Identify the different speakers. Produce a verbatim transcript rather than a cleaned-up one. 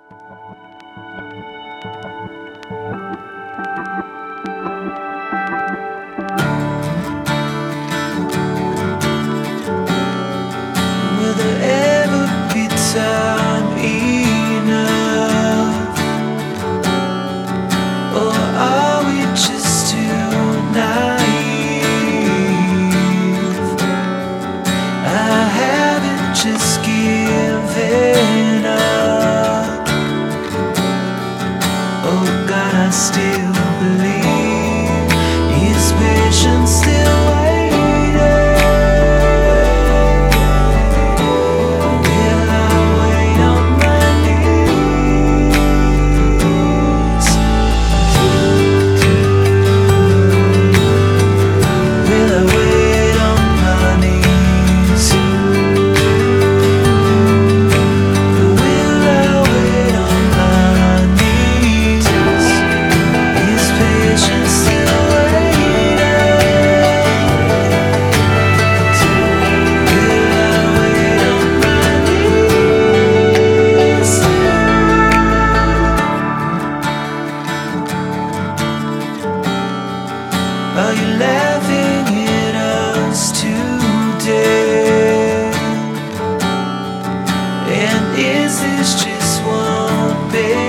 Speaker 1: Will there ever be time enough? Or are we just too naive? I haven't just given up. Oh God, I still believe. Is patience still waiting? Will I wait on my knees? Will I wait on my knees? Will I wait on my knees? Is patience still waiting? Will I wait on my knees? Are you laughing at us today? And is this just one big